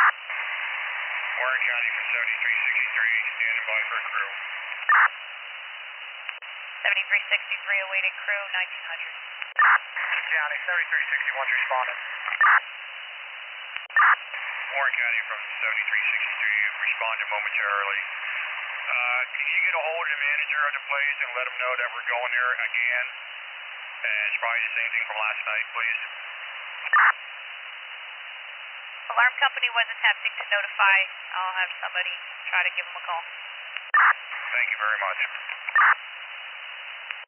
Warren County from 7363, standing by for crew. 7363 awaiting crew, 1900. County, 7361's responding. Warren County from 7363, responding momentarily. Can you get a hold of the manager of the place and let him know that we're going there again? And it's probably the same thing from last night, please. Alarm company was attempting to notify. I'll have somebody try to give them a call. Thank you very much.